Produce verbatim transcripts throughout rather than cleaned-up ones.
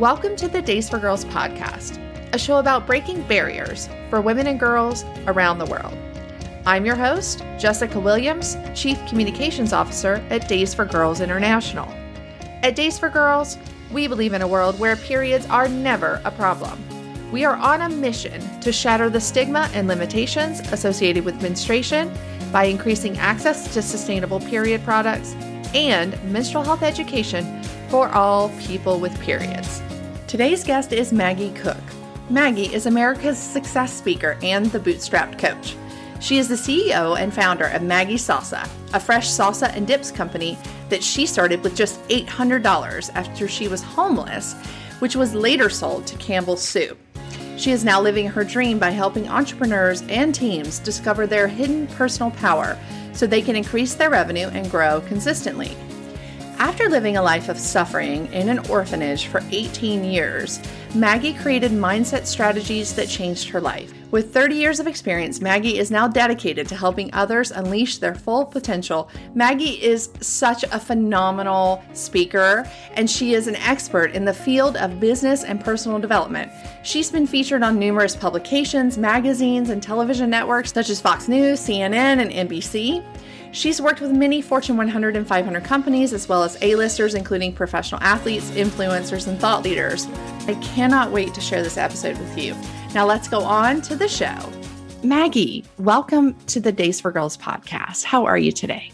Welcome to the Days for Girls podcast, a show about breaking barriers for women and girls around the world. I'm your host, Jessica Williams, Chief Communications Officer at Days for Girls International. At Days for Girls, we believe in a world where periods are never a problem. We are on a mission to shatter the stigma and limitations associated with menstruation by increasing access to sustainable period products and menstrual health education for all people with periods. Today's guest is Maggie Cook. Maggie is America's success speaker and the bootstrapped coach. She is the C E O and founder of Maggie Salsa, a fresh salsa and dips company that she started with just eight hundred dollars after she was homeless, which was later sold to Campbell's Soup. She is now living her dream by helping entrepreneurs and teams discover their hidden personal power so they can increase their revenue and grow consistently. After living a life of suffering in an orphanage for eighteen years, Maggie created mindset strategies that changed her life. With thirty years of experience, Maggie is now dedicated to helping others unleash their full potential. Maggie is such a phenomenal speaker, and she is an expert in the field of business and personal development. She's been featured on numerous publications, magazines, and television networks such as Fox News, C N N, and N B C. She's worked with many Fortune one hundred and five hundred companies, as well as A-listers, including professional athletes, influencers, and thought leaders. I cannot wait to share this episode with you. Now let's go on to the show. Maggie, welcome to the Days for Girls podcast. How are you today?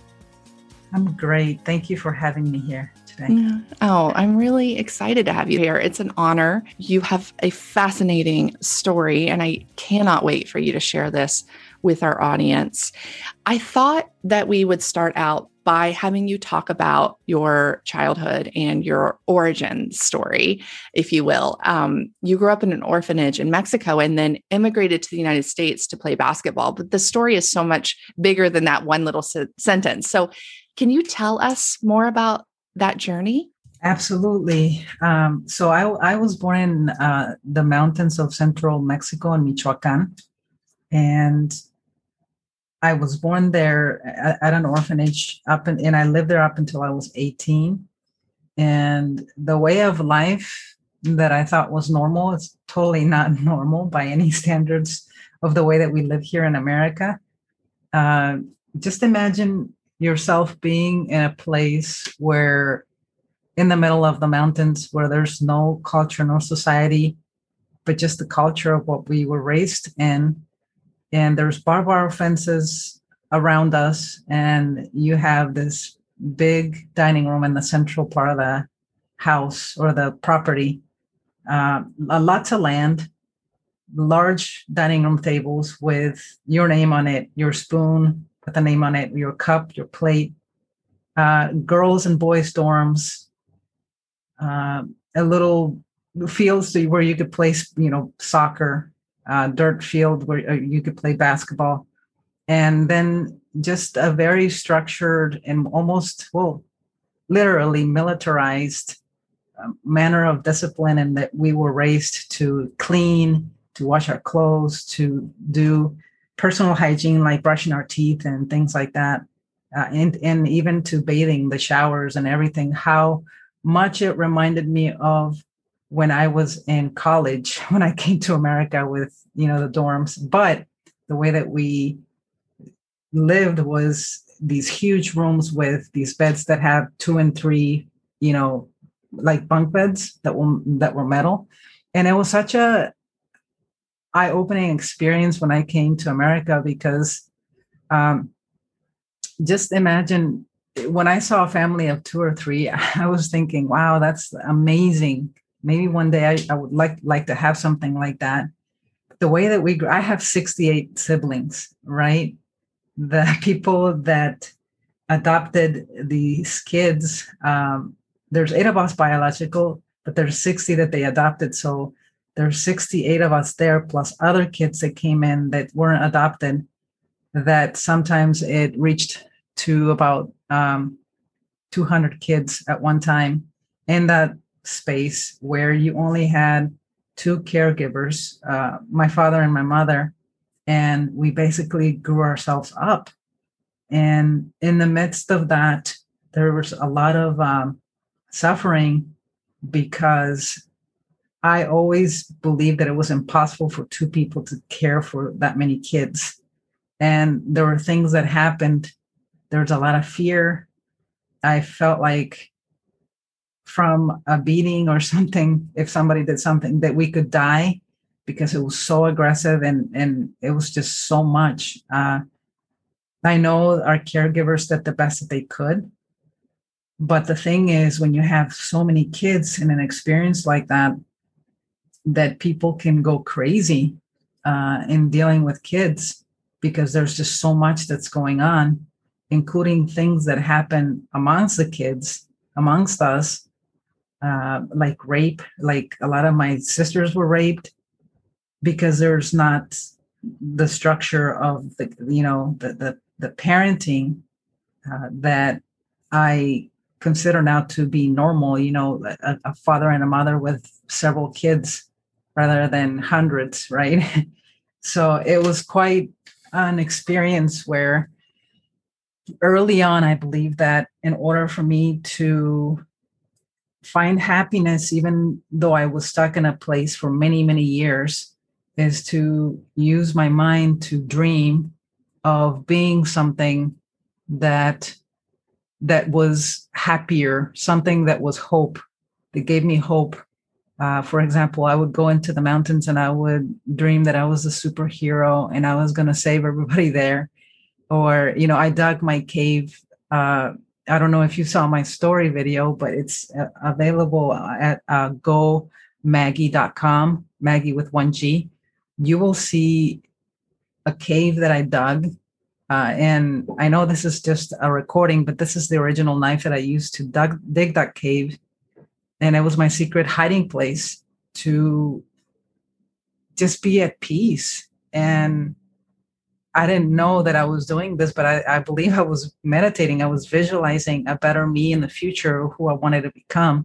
I'm great. Thank you for having me here today. Oh, I'm really excited to have you here. It's an honor. You have a fascinating story, and I cannot wait for you to share this with our audience. I thought that we would start out by having you talk about your childhood and your origin story, if you will. Um, you grew up in an orphanage in Mexico and then immigrated to the United States to play basketball. But the story is so much bigger than that one little se- sentence. So can you tell us more about that journey? Absolutely. Um, so I, I was born in uh, the mountains of central Mexico in Michoacan. And I was born there at, at an orphanage up in, and I lived there up until I was eighteen. And the way of life that I thought was normal is totally not normal by any standards of the way that we live here in America. Uh, just imagine yourself being in a place where in the middle of the mountains where there's no culture, no society, but just the culture of what we were raised in. And there's barbed wire fences around us, and you have this big dining room in the central part of the house or the property, uh, lots of land, large dining room tables with your name on it, your spoon with the name on it, your cup, your plate, uh, girls and boys dorms, uh, a little fields where you could play, you know, soccer. Uh, dirt field where uh, you could play basketball, and then just a very structured and almost, well, literally militarized uh, manner of discipline, and that we were raised to clean, to wash our clothes, to do personal hygiene like brushing our teeth and things like that, uh, and, and even to bathing, the showers and everything. How much it reminded me of when I was in college, when I came to America with, you know, the dorms. But the way that we lived was these huge rooms with these beds that have two and three, you know, like bunk beds that were that were metal. And it was such a eye-opening experience when I came to America, because um, just imagine when I saw a family of two or three, I was thinking, wow, that's amazing. Maybe one day I, I would like like to have something like that. The way that we grew, I have sixty-eight siblings, right? The people that adopted these kids, um, there's eight of us biological, but there's sixty that they adopted. So there's sixty-eight of us there, plus other kids that came in that weren't adopted, that sometimes it reached to about um, two hundred kids at one time. And that space where you only had two caregivers, uh, my father and my mother, and we basically grew ourselves up. And in the midst of that, there was a lot of um, suffering because I always believed that it was impossible for two people to care for that many kids. And there were things that happened. There was a lot of fear. I felt like from a beating or something, if somebody did something, that we could die because it was so aggressive and, and it was just so much. Uh, I know our caregivers did the best that they could. But the thing is, when you have so many kids in an experience like that, that people can go crazy uh, in dealing with kids because there's just so much that's going on, including things that happen amongst the kids, amongst us, uh, like rape. Like a lot of my sisters were raped because there's not the structure of the, you know, the the, the parenting uh, that I consider now to be normal, you know, a, a father and a mother with several kids rather than hundreds, right? So it was quite an experience where early on, I believe that in order for me to find happiness, even though I was stuck in a place for many, many years, is to use my mind to dream of being something that that was happier, something that was hope, that gave me hope. Uh, for example, I would go into the mountains and I would dream that I was a superhero and I was going to save everybody there. Or, you know, I dug my cave. Uh, I don't know if you saw my story video, but it's uh, available at uh, go maggie dot com, Maggie with one G. You will see a cave that I dug. Uh, and I know this is just a recording, but this is the original knife that I used to dug, dig that cave. And it was my secret hiding place to just be at peace. And I didn't know that I was doing this, but I, I believe I was meditating. I was visualizing a better me in the future, who I wanted to become.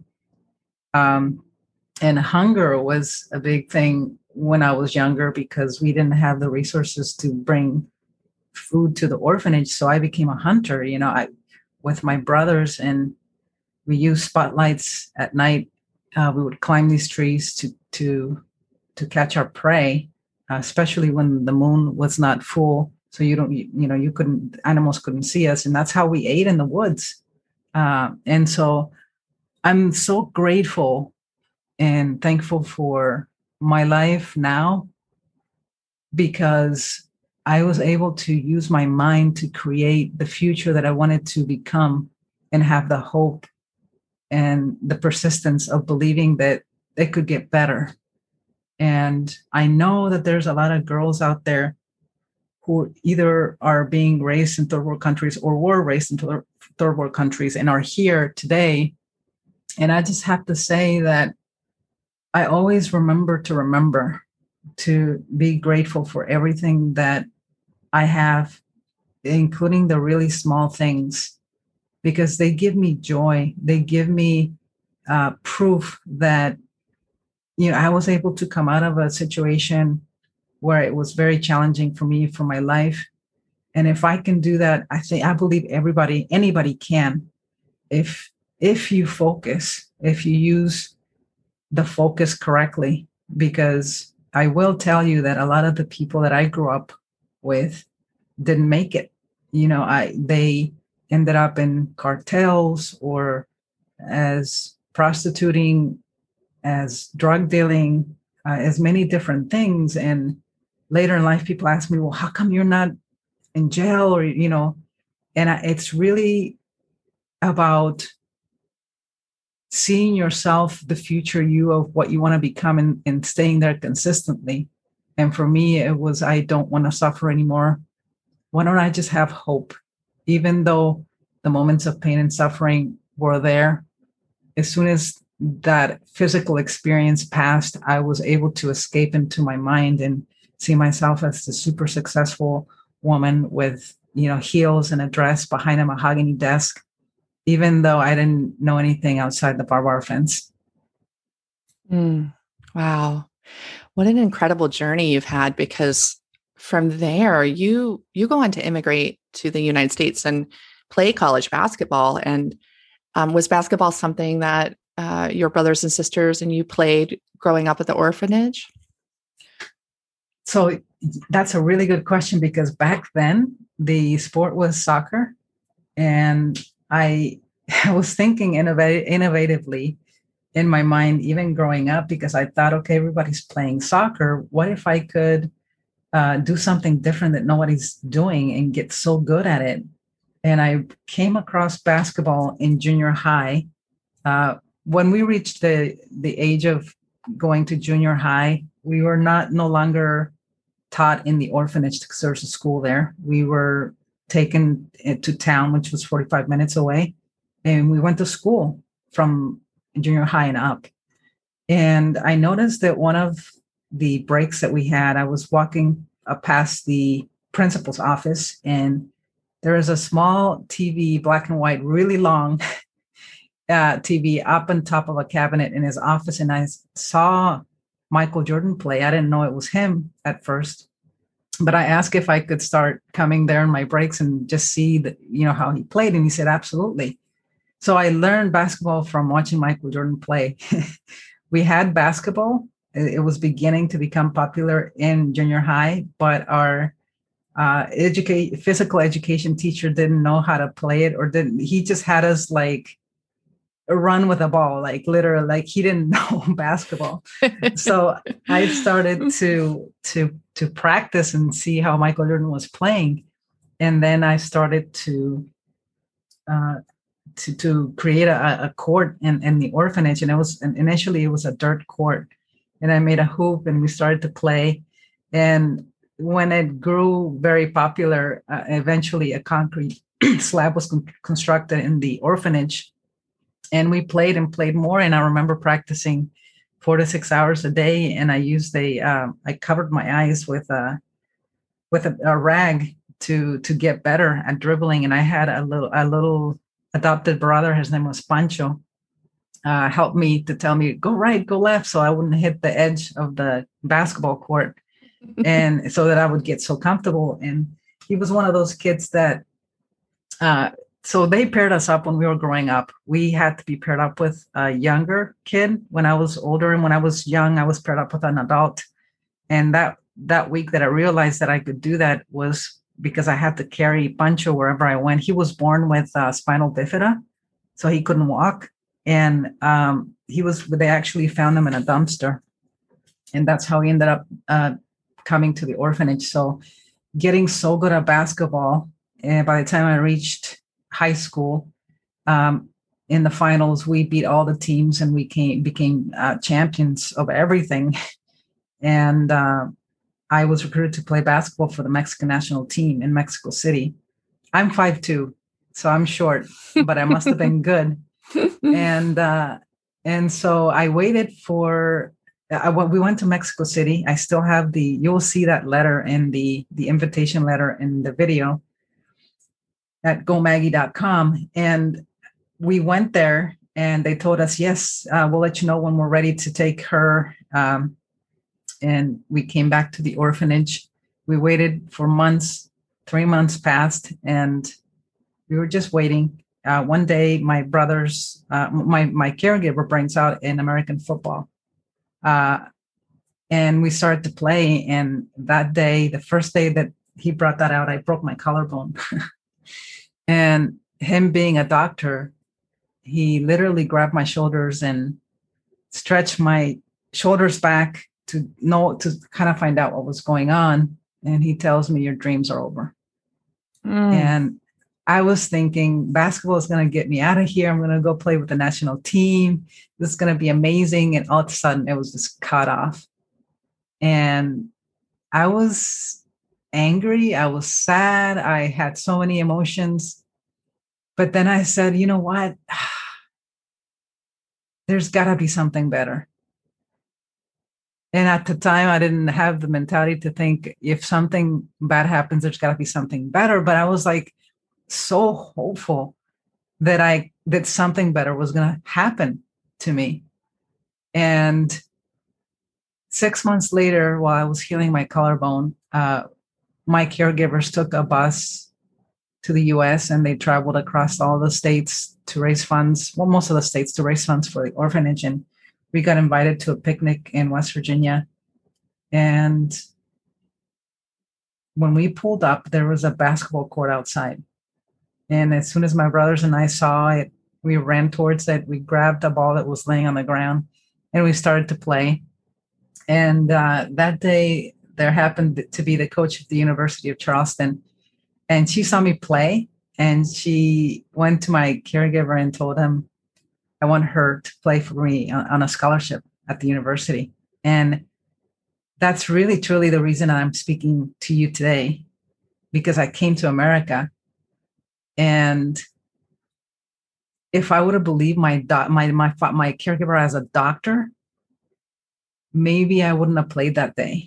Um, and hunger was a big thing when I was younger because we didn't have the resources to bring food to the orphanage. So I became a hunter, you know, I with my brothers, and we used spotlights at night. Uh, we would climb these trees to to to catch our prey, uh, especially when the moon was not full. So you don't, you, you know, you couldn't, animals couldn't see us, and that's how we ate in the woods. Uh, and so I'm so grateful and thankful for my life now because I was able to use my mind to create the future that I wanted to become and have the hope and the persistence of believing that it could get better. And I know that there's a lot of girls out there who either are being raised in third world countries or were raised in third world countries and are here today. And I just have to say that I always remember to remember to be grateful for everything that I have, including the really small things, because they give me joy. They give me uh, proof that, you know, I was able to come out of a situation where it was very challenging for me, for my life. And if I can do that, I think, I believe everybody, anybody can, if, if you focus, if you use the focus correctly, because I will tell you that a lot of the people that I grew up with didn't make it. You know, I they ended up in cartels or as prostituting, as drug dealing, uh, as many different things. And later in life, people ask me, well, how come you're not in jail? Or, you know, and I, it's really about seeing yourself, the future you of what you want to become, and, and staying there consistently. And for me, it was, I don't want to suffer anymore. Why don't I just have hope? Even though the moments of pain and suffering were there, as soon as that physical experience passed, I was able to escape into my mind and see myself as the super successful woman with, you know, heels and a dress behind a mahogany desk, even though I didn't know anything outside the barbed wire fence. Mm, wow. What an incredible journey you've had, because from there, you you go on to immigrate to the United States and play college basketball. And um, was basketball something that uh, your brothers and sisters and you played growing up at the orphanage? So that's a really good question, because back then the sport was soccer, and I, I was thinking innov- innovatively in my mind, even growing up, because I thought, okay, everybody's playing soccer. What if I could uh, do something different that nobody's doing and get so good at it? And I came across basketball in junior high. Uh, when we reached the the age of going to junior high, we were not no longer taught in the orphanage because there's a school there. We were taken to town, which was forty-five minutes away, and we went to school from junior high and up. And I noticed that one of the breaks that we had, I was walking up past the principal's office, and there was a small T V, black and white, really long uh, T V up on top of a cabinet in his office. And I saw Michael Jordan play. I didn't know it was him at first, but I asked if I could start coming there in my breaks and just see that, you know, how he played. And he said, absolutely. So I learned basketball from watching Michael Jordan play. We had basketball. It was beginning to become popular in junior high, but our uh, educate physical education teacher didn't know how to play it, or didn't. He just had us like run with a ball, like literally, like he didn't know basketball. So I started to to to practice and see how Michael Jordan was playing, and then I started to uh, to to create a, a court in, in the orphanage. And it was and initially it was a dirt court, and I made a hoop and we started to play. And when it grew very popular, uh, eventually a concrete slab was con- constructed in the orphanage, and we played and played more. And I remember practicing four to six hours a day. And I used a, uh, I covered my eyes with a, with a, a rag to, to get better at dribbling. And I had a little, a little adopted brother. His name was Pancho, uh, helped me to tell me, go right, go left, so I wouldn't hit the edge of the basketball court. And so that I would get so comfortable. And he was one of those kids that, uh, so they paired us up when we were growing up. We had to be paired up with a younger kid when I was older. And when I was young, I was paired up with an adult. And that, that week that I realized that I could do that was because I had to carry Pancho wherever I went. He was born with uh, spinal bifida, so he couldn't walk. And um, he was, they actually found him in a dumpster. And that's how he ended up uh, coming to the orphanage. So getting so good at basketball, and by the time I reached high school, um, in the finals, we beat all the teams and we came, became uh, champions of everything. And uh, I was recruited to play basketball for the Mexican national team in Mexico City. I'm five two, so I'm short, but I must have been good. And uh, and so I waited for, I, we went to Mexico City. I still have the, you'll see that letter in the, the invitation letter in the video at go maggie dot com. And we went there and they told us, yes, uh, we'll let you know when we're ready to take her. Um, and we came back to the orphanage. We waited for months, three months passed, and we were just waiting. Uh, one day, my brother's, uh, my, my caregiver brings out an American football. Uh, and we started to play. And that day, the first day that he brought that out, I broke my collarbone. And him being a doctor, he literally grabbed my shoulders and stretched my shoulders back to know, to kind of find out what was going on. And he tells me, your dreams are over. Mm. And I was thinking, basketball is going to get me out of here. I'm going to go play with the national team. This is going to be amazing. And all of a sudden it was just cut off. And I was angry. I was sad. I had so many emotions. But then I said, you know what? There's got to be something better. And at the time, I didn't have the mentality to think if something bad happens, there's got to be something better. But I was like so hopeful that I that something better was going to happen to me. And six months later, while I was healing my collarbone, uh, my caregivers took a bus to the U S and they traveled across all the states to raise funds. Well, most of the states to raise funds for the orphanage. And we got invited to a picnic in West Virginia. And when we pulled up, there was a basketball court outside. And as soon as my brothers and I saw it, we ran towards it. We grabbed a ball that was laying on the ground and we started to play. And uh, that day, there happened to be the coach of the University of Charleston. And she saw me play and she went to my caregiver and told him, I want her to play for me on, on a scholarship at the university. And that's really, truly the reason I'm speaking to you today, because I came to America. And if I would have believed my, doc, my, my, my caregiver as a doctor, maybe I wouldn't have played that day.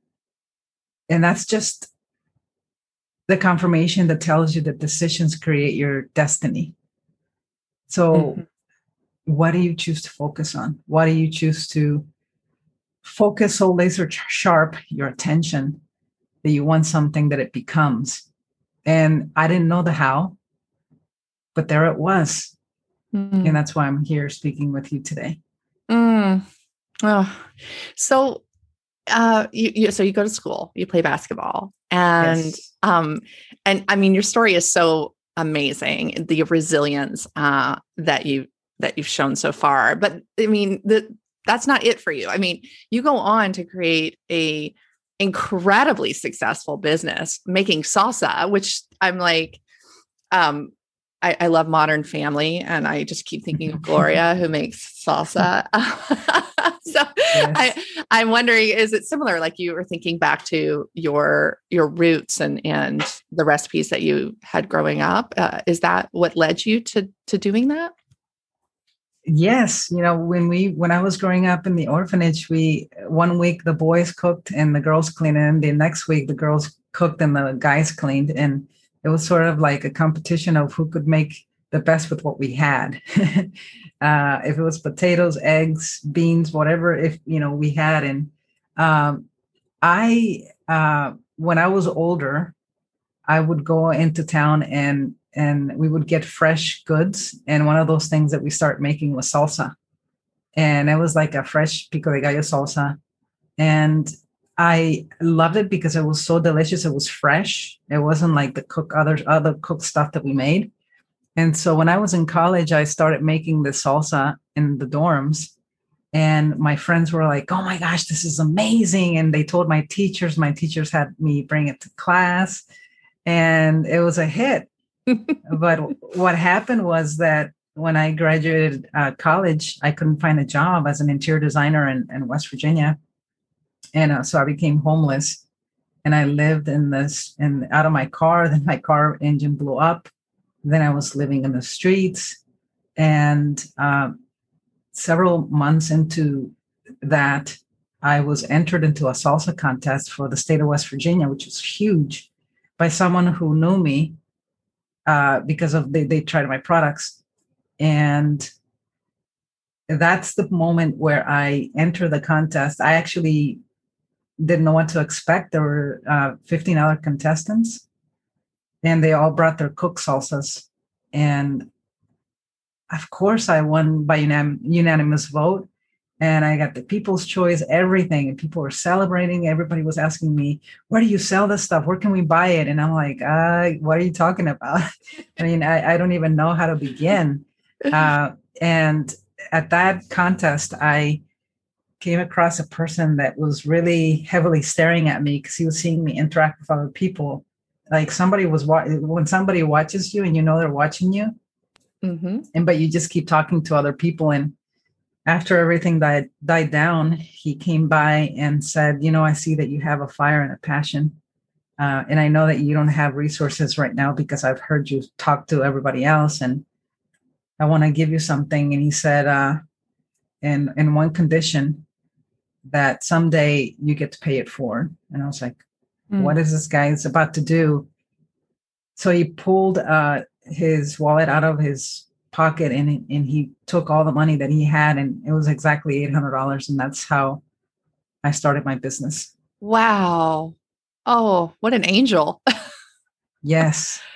And that's just the confirmation that tells you that decisions create your destiny. So mm-hmm. What do you choose to focus on? Why do you choose to focus so laser sharp your attention that you want something that it becomes? And I didn't know the how, but there it was. Mm-hmm. And that's why I'm here speaking with you today. Mm. Oh, so uh, you, you so you go to school, you play basketball, and yes. um, and I mean, your story is so amazing, the resilience uh, that you that you've shown so far. But I mean, the, that's not it for you. I mean, you go on to create a incredibly successful business making salsa, which I'm like, um, I, I love Modern Family, and I just keep thinking of Gloria who makes salsa. So yes. I, I'm wondering, is it similar? Like you were thinking back to your your roots and and the recipes that you had growing up. Uh, is that what led you to to doing that? Yes, you know, when we when I was growing up in the orphanage, we one week the boys cooked and the girls cleaned, and the next week the girls cooked and the guys cleaned, and it was sort of like a competition of who could make the best with what we had. uh, if it was potatoes, eggs, beans, whatever, if, you know, we had. And um, I, uh, when I was older, I would go into town and, and we would get fresh goods. And one of those things that we start making was salsa. And it was like a fresh pico de gallo salsa. And I loved it because it was so delicious. It was fresh. It wasn't like the cook other other cooked stuff that we made. And so when I was in college, I started making the salsa in the dorms. And my friends were like, oh my gosh, this is amazing. And they told my teachers, my teachers had me bring it to class. And it was a hit. But what happened was that when I graduated uh, college, I couldn't find a job as an interior designer in, in West Virginia. And uh, so I became homeless, and I lived in this and out of my car. Then my car engine blew up. Then I was living in the streets. And uh, several months into that, I was entered into a salsa contest for the state of West Virginia, which was huge, by someone who knew me uh, because of they, they tried my products. And that's the moment where I entered the contest. I actually didn't know what to expect. There were uh, fifteen other contestants, and they all brought their cooked salsas. And of course, I won by unanim- unanimous vote, and I got the People's Choice, everything. And people were celebrating. Everybody was asking me, where do you sell this stuff? Where can we buy it? And I'm like, uh, what are you talking about? I mean, I, I don't even know how to begin. Uh, and at that contest, I came across a person that was really heavily staring at me because he was seeing me interact with other people. Like somebody was wa- when somebody watches you and you know they're watching you, mm-hmm. and but you just keep talking to other people. And after everything died died down, he came by and said, "You know, I see that you have a fire and a passion, uh, and I know that you don't have resources right now because I've heard you talk to everybody else, and I want to give you something." And he said, uh, "In in one condition, that someday you get to pay it forward." And I was like, mm. what is this guy is about to do? So he pulled uh, his wallet out of his pocket and, and he took all the money that he had, and it was exactly eight hundred dollars. And that's how I started my business. Wow. Oh, what an angel. Yes.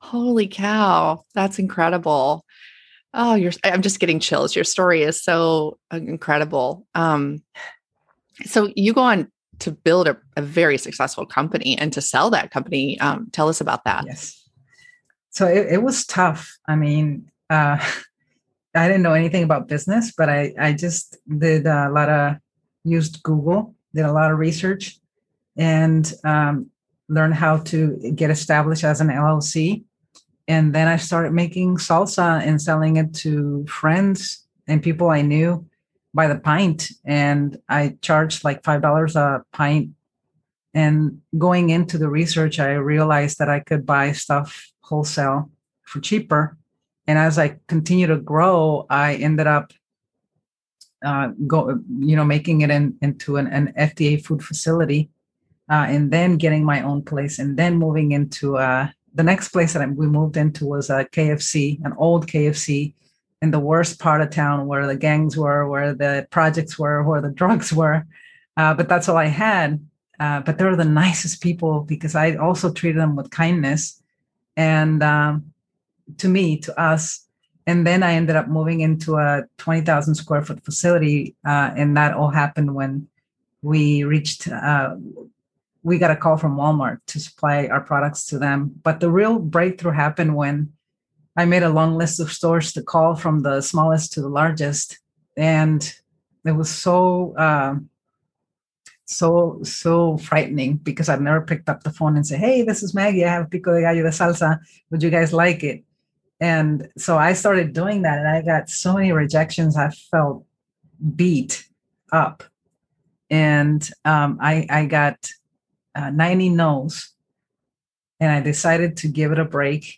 Holy cow. That's incredible. Oh, you're, I'm just getting chills. Your story is so incredible. Um, so you go on to build a, a very successful company and to sell that company. Um, tell us about that. Yes. So it, it was tough. I mean, uh, I didn't know anything about business, but I, I just did a lot of, used Google, did a lot of research, and um, learned how to get established as an L L C. And then I started making salsa and selling it to friends and people I knew by the pint. And I charged like five dollars a pint. And going into the research, I realized that I could buy stuff wholesale for cheaper. And as I continue to grow, I ended up uh, go, you know, making it in, into an, an F D A food facility, uh, and then getting my own place, and then moving into uh, the next place that I, we moved into was a K F C, an old K F C in the worst part of town where the gangs were, where the projects were, where the drugs were. Uh, but that's all I had. Uh, but they were the nicest people because I also treated them with kindness. And um, to me, to us. And then I ended up moving into a twenty thousand square foot facility. Uh, and that all happened when we reached, uh, we got a call from Walmart to supply our products to them. But the real breakthrough happened when I made a long list of stores to call from the smallest to the largest. And it was so, uh, so, so frightening because I've never picked up the phone and say, hey, this is Maggie. I have pico de gallo de salsa. Would you guys like it? And so I started doing that, and I got so many rejections. I felt beat up, and um, I, I got uh, ninety no's, and I decided to give it a break.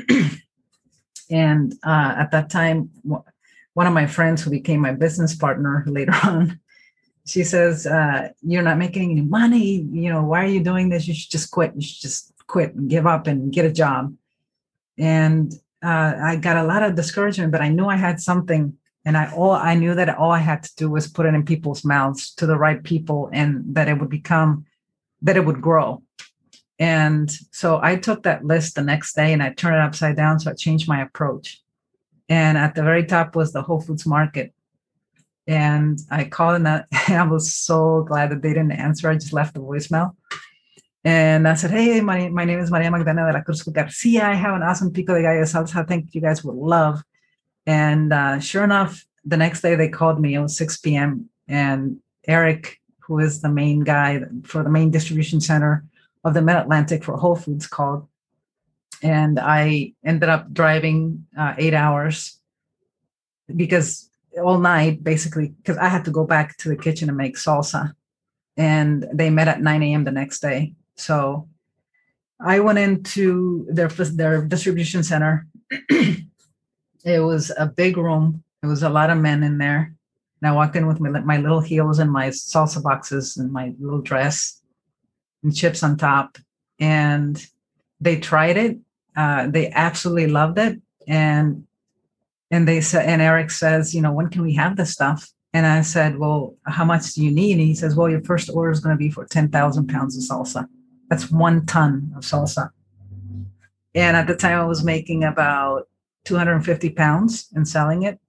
And uh, at that time, one of my friends who became my business partner later on, she says, uh, you're not making any money. You know, why are you doing this? You should just quit. You should just quit and give up and get a job. And Uh, I got a lot of discouragement, but I knew I had something, and I all I knew that all I had to do was put it in people's mouths to the right people, and that it would become, that it would grow. And so I took that list the next day and I turned it upside down. So I changed my approach. And at the very top was the Whole Foods Market. And I called, and I, I was so glad that they didn't answer. I just left a voicemail. And I said, hey, my, my name is Maria Magdalena de la Cruz Garcia. I have an awesome pico de gallo salsa I think you guys would love. And uh, sure enough, the next day they called me. It was six p.m. And Eric, who is the main guy for the main distribution center of the Mid-Atlantic for Whole Foods, called. And I ended up driving uh, eight hours because all night, basically, because I had to go back to the kitchen and make salsa. And they met at nine a.m. the next day. So I went into their their distribution center. It was a big room. It was a lot of men in there. And I walked in with my, my little heels and my salsa boxes and my little dress and chips on top. And they tried it. Uh, they absolutely loved it. And and they said, and Eric says, you know, when can we have this stuff? And I said, well, how much do you need? And he says, well, your first order is going to be for ten thousand pounds of salsa. That's one ton of salsa. And at the time I was making about two hundred fifty pounds and selling it.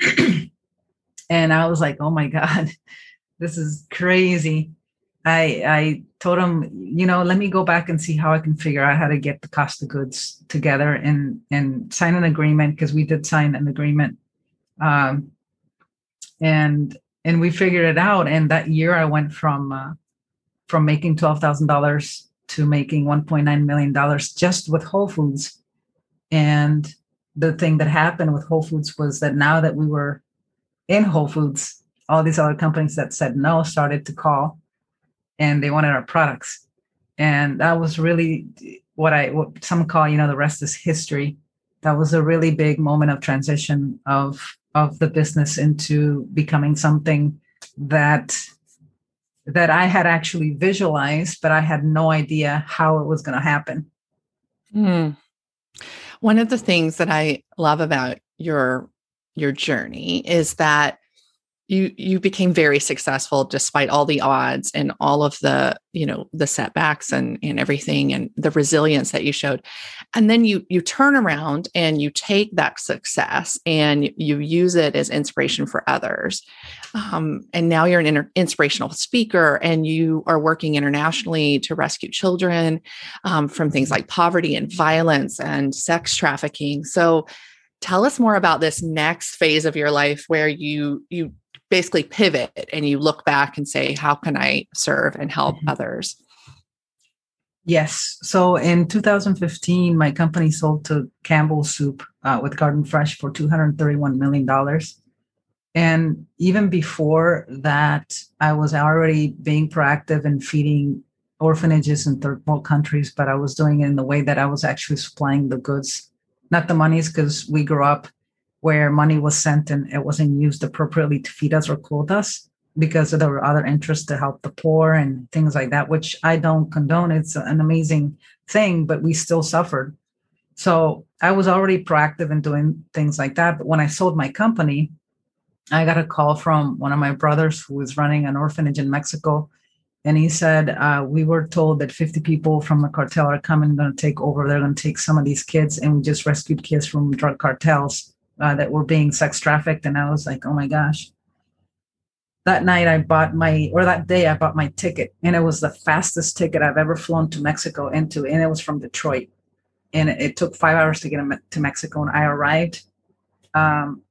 And I was like, oh my God, this is crazy. I I told him, you know, let me go back and see how I can figure out how to get the cost of goods together and, and sign an agreement, because we did sign an agreement. Um, and and we figured it out. And that year I went from uh, from making twelve thousand dollars to making one point nine million dollars just with Whole Foods. And the thing that happened with Whole Foods was that now that we were in Whole Foods, all these other companies that said no started to call, and they wanted our products. And that was really what I, what some call, you know, the rest is history. That was a really big moment of transition of, of the business into becoming something that, that I had actually visualized, but I had no idea how it was going to happen. Mm. One of the things that I love about your, your journey is that you you became very successful despite all the odds and all of the, you know, the setbacks and and everything and the resilience that you showed. And then you you turn around and you take that success and you use it as inspiration for others. Um, and now you're an inter- inspirational speaker and you are working internationally to rescue children um, from things like poverty and violence and sex trafficking. So tell us more about this next phase of your life where you you basically pivot and you look back and say, how can I serve and help mm-hmm. others? Yes. So in two thousand fifteen, my company sold to Campbell Soup uh, with Garden Fresh for two hundred thirty-one million dollars. And even before that, I was already being proactive in feeding orphanages in third world countries, but I was doing it in the way that I was actually supplying the goods, not the monies, because we grew up where money was sent and it wasn't used appropriately to feed us or clothe us, because there were other interests to help the poor and things like that, which I don't condone. It's an amazing thing, but we still suffered. So I was already proactive in doing things like that. But when I sold my company, I got a call from one of my brothers who was running an orphanage in Mexico. And he said, uh, we were told that fifty people from the cartel are coming and going to take over. They're going to take some of these kids. And we just rescued kids from drug cartels uh, that were being sex trafficked. And I was like, oh my gosh. That night I bought my, or that day I bought my ticket. And it was the fastest ticket I've ever flown to Mexico into. And it was from Detroit. And it, it took five hours to get to Mexico. And I arrived. Um,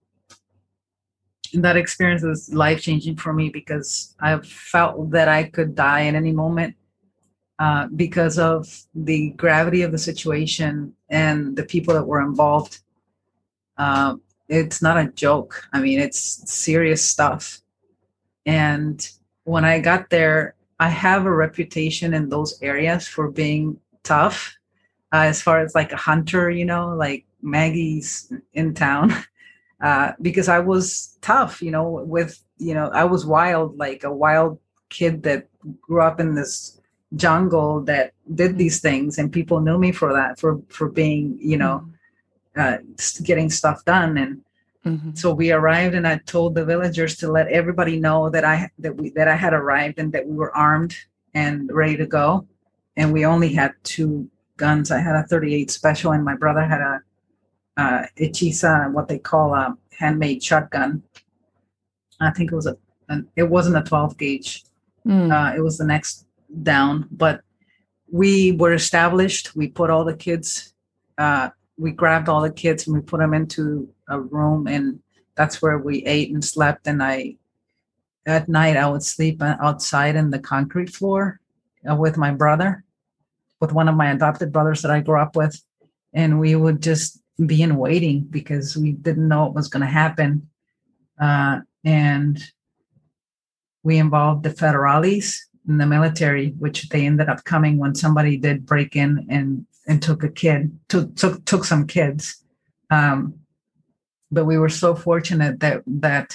And that experience was life-changing for me because I felt that I could die at any moment uh, because of the gravity of the situation and the people that were involved. Uh, it's not a joke. I mean, it's serious stuff. And when I got there, I have a reputation in those areas for being tough, uh, as far as like a hunter, you know, like Maggie's in town. Uh, because I was tough, you know, with, you know, I was wild, like a wild kid that grew up in this jungle that did these things. And people knew me for that, for, for being, you know, uh, getting stuff done. And mm-hmm. so we arrived and I told the villagers to let everybody know that I, that we, that I had arrived and that we were armed and ready to go. And we only had two guns. I had a thirty-eight special and my brother had a, uh, Hechiza, what they call a handmade shotgun. I think it was a, an, it wasn't a twelve gauge. Mm. Uh, it was the next down, but we were established. We put all the kids, uh, we grabbed all the kids and we put them into a room, and that's where we ate and slept. And I, at night, I would sleep outside in the concrete floor uh, with my brother, with one of my adopted brothers that I grew up with. And we would just be in waiting because we didn't know what was going to happen. Uh, and we involved the federales in the military, which they ended up coming when somebody did break in and, and took a kid, took, took, took some kids. Um, but we were so fortunate that, that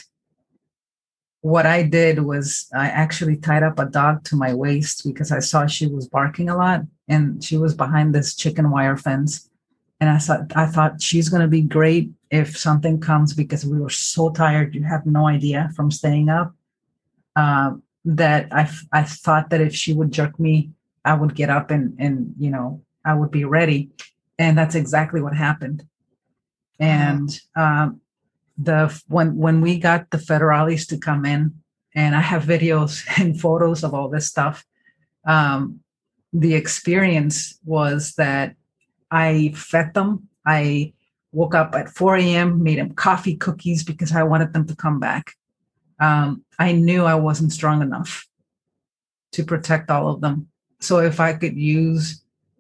what I did was I actually tied up a dog to my waist because I saw she was barking a lot and she was behind this chicken wire fence. And I thought, I thought she's going to be great if something comes, because we were so tired. You have no idea from staying up, uh, that I, I thought that if she would jerk me, I would get up and, and, you know, I would be ready. And that's exactly what happened. And um, the when when we got the federales to come in, and I have videos and photos of all this stuff, um, the experience was that I fed them. I woke up at four a.m., made them coffee, cookies, because I wanted them to come back. Um, I knew I wasn't strong enough to protect all of them. So if I could use,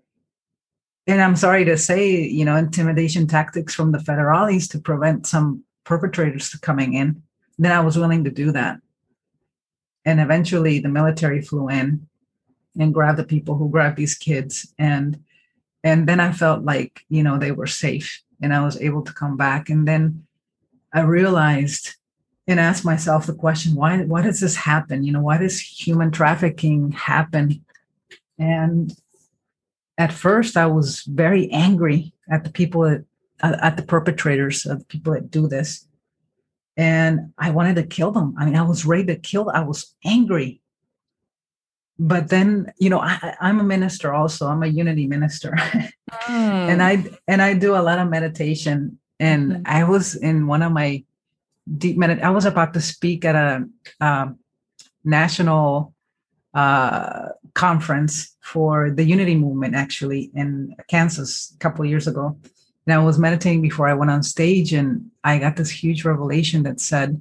and I'm sorry to say, you know, intimidation tactics from the federales to prevent some perpetrators from coming in, then I was willing to do that. And eventually the military flew in and grabbed the people who grabbed these kids. And And then I felt like, you know, they were safe and I was able to come back. And then I realized and asked myself the question, why, why does this happen? You know, why does human trafficking happen? And at first I was very angry at the people that, at the perpetrators, of the people that do this. And I wanted to kill them. I mean, I was ready to kill. I was angry. But then, you know, I, I'm a minister also. I'm a unity minister. Mm. and I and I do a lot of meditation. And mm-hmm. I was in one of my deep medit. I was about to speak at a uh, national uh, conference for the Unity Movement, actually, in Kansas a couple of years ago. And I was meditating before I went on stage, and I got this huge revelation that said,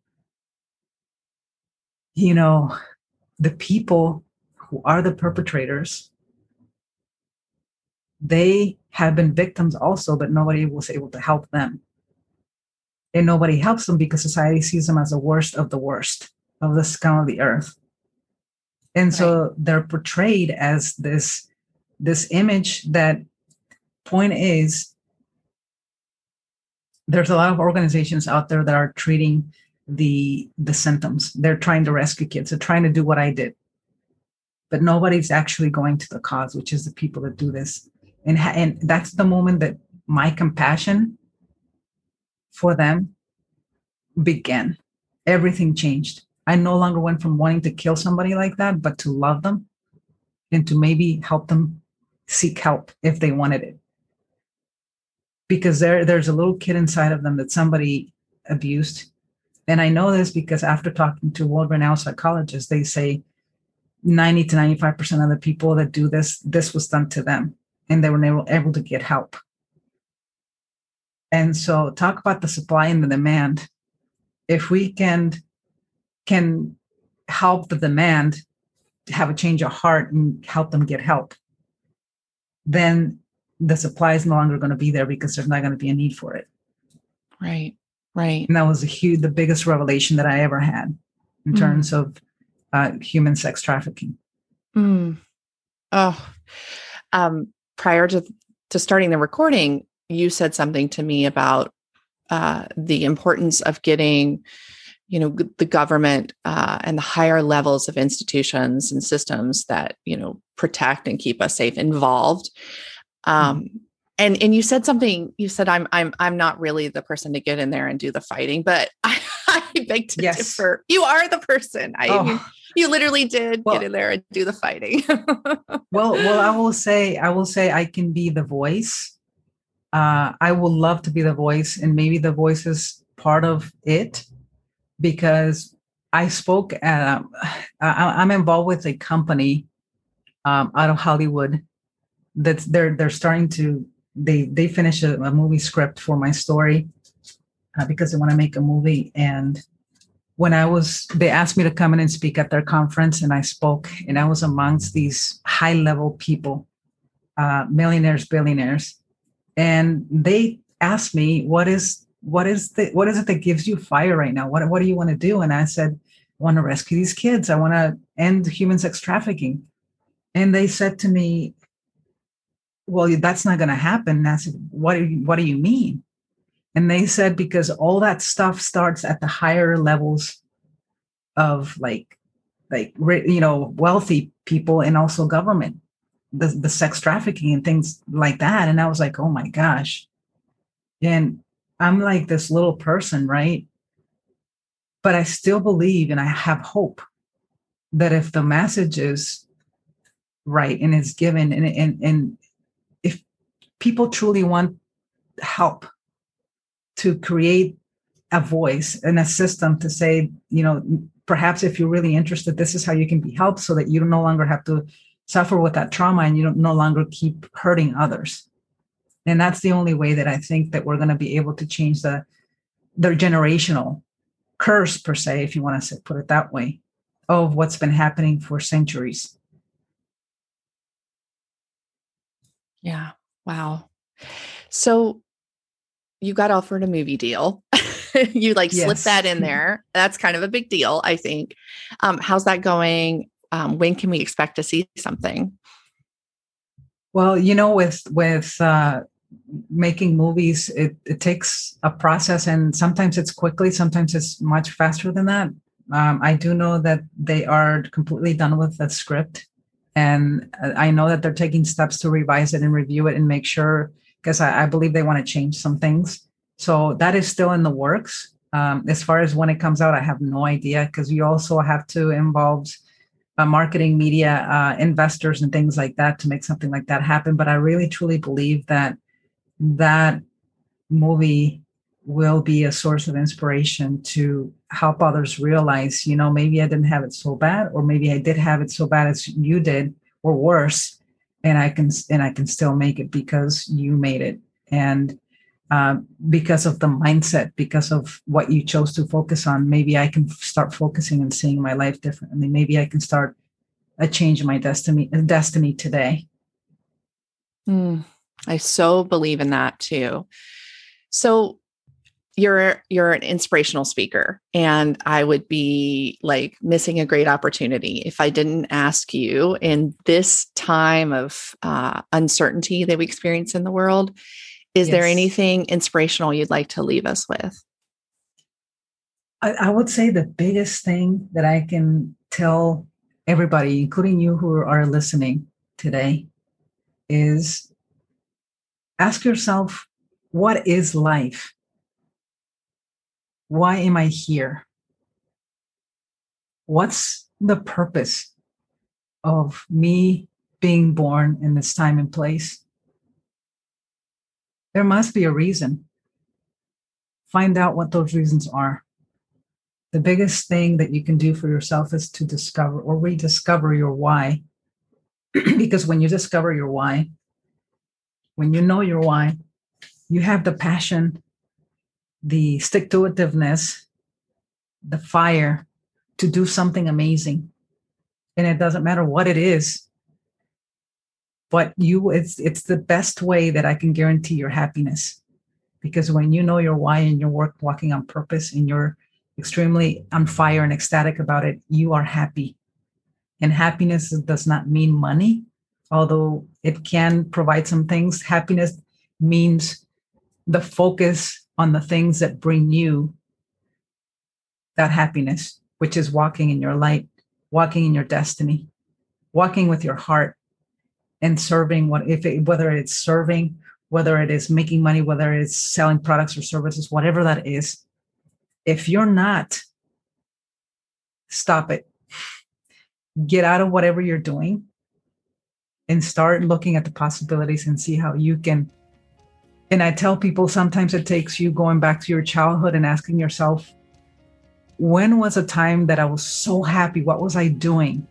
you know, the people who are the perpetrators, they have been victims also, but nobody was able to help them. And nobody helps them because society sees them as the worst of the worst of the scum of the earth. And so right. they're portrayed as this, this image that point is, there's a lot of organizations out there that are treating the, the symptoms. They're trying to rescue kids. They're trying to do what I did. But nobody's actually going to the cause, which is the people that do this. And, and that's the moment that my compassion for them began. Everything changed. I no longer went from wanting to kill somebody like that, but to love them and to maybe help them seek help if they wanted it. Because there, there's a little kid inside of them that somebody abused. And I know this because after talking to world-renowned psychologists, they say ninety to ninety-five percent of the people that do this, this was done to them, and they were never able to get help. And so talk about the supply and the demand. If we can, can help the demand to have a change of heart and help them get help, then the supply is no longer going to be there because there's not going to be a need for it. Right, right. And that was a huge, the biggest revelation that I ever had in mm. terms of uh, human sex trafficking. Mm. Oh, um, prior to, to starting the recording, you said something to me about uh, the importance of getting, you know, the government uh, and the higher levels of institutions and systems that, you know, protect and keep us safe involved. Um, mm-hmm. And and you said something. You said I'm I'm I'm not really the person to get in there and do the fighting, but I, I beg to yes. differ. You are the person. I oh. mean, you literally did well, get in there and do the fighting. well, well, I will say I will say I can be the voice. Uh, I would love to be the voice, and maybe the voice is part of it, because I spoke. At, I, I'm involved with a company um, out of Hollywood. That's they're they're starting to they they finish a, a movie script for my story uh, because they want to make a movie. And when I was, they asked me to come in and speak at their conference, and I spoke, and I was amongst these high level people, uh, millionaires, billionaires, and they asked me, "What is what is the what is it that gives you fire right now? What what do you want to do?" And I said, "I want to rescue these kids. I want to end human sex trafficking." And they said to me, "Well, that's not going to happen." And I said, what do you, what do you mean? And they said, because all that stuff starts at the higher levels of like, like, you know, wealthy people and also government, the, the sex trafficking and things like that. And I was like, oh my gosh. And I'm like this little person, right? But I still believe, and I have hope that if the message is right and is given, and, and, and if people truly want help to create a voice and a system to say, you know, perhaps if you're really interested, this is how you can be helped, so that you no longer have to suffer with that trauma and you don't no longer keep hurting others. And that's the only way that I think that we're going to be able to change the, the generational curse, per se, if you want to say, put it that way, of what's been happening for centuries. Yeah. Wow. So you got offered a movie deal. You like yes. slipped that in there. That's kind of a big deal, I think. Um, how's that going? Um, when can we expect to see something? Well, you know, with with uh, making movies, it, it takes a process, and sometimes it's quickly, sometimes it's much faster than that. Um, I do know that they are completely done with the script. And I know that they're taking steps to revise it and review it and make sure, because I, I believe they want to change some things. So that is still in the works. Um, as far as when it comes out, I have no idea because you also have to involve uh, marketing, media, uh, investors, and things like that to make something like that happen. But I really, truly believe that that movie will be a source of inspiration to help others realize, you know, maybe I didn't have it so bad, or maybe I did have it so bad as you did, or worse, and I can and I can still make it because you made it. And Uh, because of the mindset, because of what you chose to focus on, maybe I can start focusing and seeing my life differently. Maybe I can start a change in my destiny, destiny today. Mm, I so believe in that too. So you're you're an inspirational speaker, and I would be like missing a great opportunity if I didn't ask you in this time of uh, uncertainty that we experience in the world. Is yes. there anything inspirational you'd like to leave us with? I, I would say the biggest thing that I can tell everybody, including you who are listening today, is ask yourself, what is life? Why am I here? What's the purpose of me being born in this time and place? There must be a reason. Find out what those reasons are. The biggest thing that you can do for yourself is to discover or rediscover your why. Because when you discover your why, when you know your why, you have the passion, the stick-to-itiveness, the fire to do something amazing. And it doesn't matter what it is. But you, it's it's the best way that I can guarantee your happiness. Because when you know your why and you're work, walking on purpose and you're extremely on fire and ecstatic about it, you are happy. And happiness does not mean money, although it can provide some things. Happiness means the focus on the things that bring you that happiness, which is walking in your light, walking in your destiny, walking with your heart, and serving, what if it, whether it's serving, whether it is making money, whether it's selling products or services, whatever that is. If you're not, stop it. Get out of whatever you're doing and start looking at the possibilities and see how you can. And I tell people sometimes it takes you going back to your childhood and asking yourself, when was a time that I was so happy? What was I doing?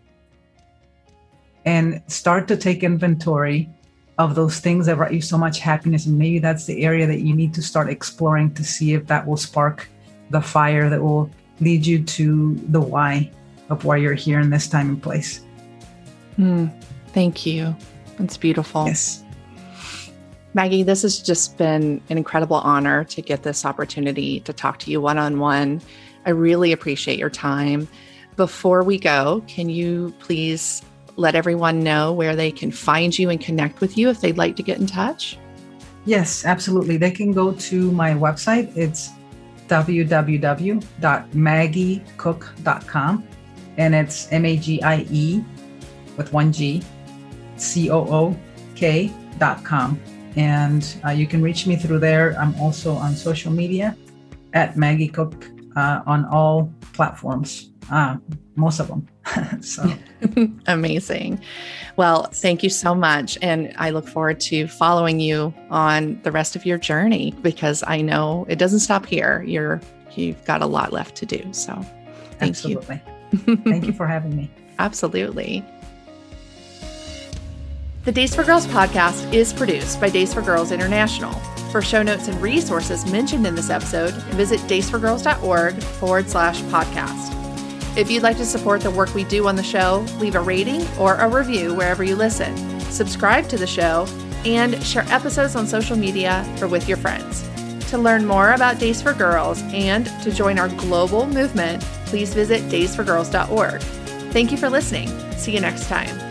And start to take inventory of those things that brought you so much happiness. And maybe that's the area that you need to start exploring to see if that will spark the fire that will lead you to the why of why you're here in this time and place. Mm, thank you. It's beautiful. Yes. Maggie, this has just been an incredible honor to get this opportunity to talk to you one-on-one. I really appreciate your time. Before we go, can you please let everyone know where they can find you and connect with you if they'd like to get in touch? Yes, absolutely. They can go to my website. It's w w w dot maggie cook dot com, and it's M A G I E with one G, C O O K dot com. And uh, you can reach me through there. I'm also on social media at Maggie Cook uh, on all platforms, uh, most of them. So amazing. Well, thank you so much. And I look forward to following you on the rest of your journey, because I know it doesn't stop here. You're, you've got a lot left to do. So thank Absolutely. you. Thank you for having me. Absolutely. The Days for Girls podcast is produced by Days for Girls International. For show notes and resources mentioned in this episode, visit daysforgirls.org forward slash podcast. If you'd like to support the work we do on the show, leave a rating or a review wherever you listen, subscribe to the show, and share episodes on social media or with your friends. To learn more about Days for Girls and to join our global movement, please visit days for girls dot org. Thank you for listening. See you next time.